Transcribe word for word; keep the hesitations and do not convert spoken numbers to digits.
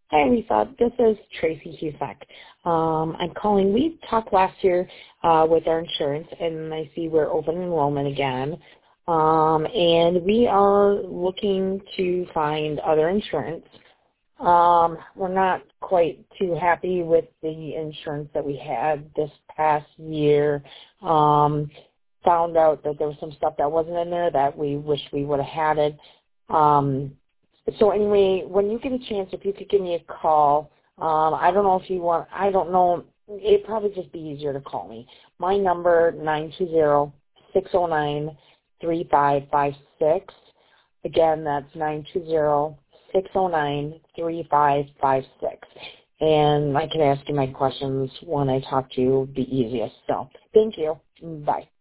Hi, Lisa. This is Tracy Husak. Um, I'm calling. We talked last year uh, with our insurance, and I see we're open enrollment again. Um, and we are looking to find other insurance. Um, we're not quite too happy with the insurance that we had this past year. Um, found out that there was some stuff that wasn't in there that we wish we would have had it. Um, so anyway, when you get a chance, if you could give me a call, um, I don't know if you want, I don't know, it'd probably just be easier to call me. My number, nine two zero, six zero nine, three five five six. Again, that's nine two zero, six zero nine, three five five six. And I can ask you my questions when I talk to you, the easiest. So thank you. Bye.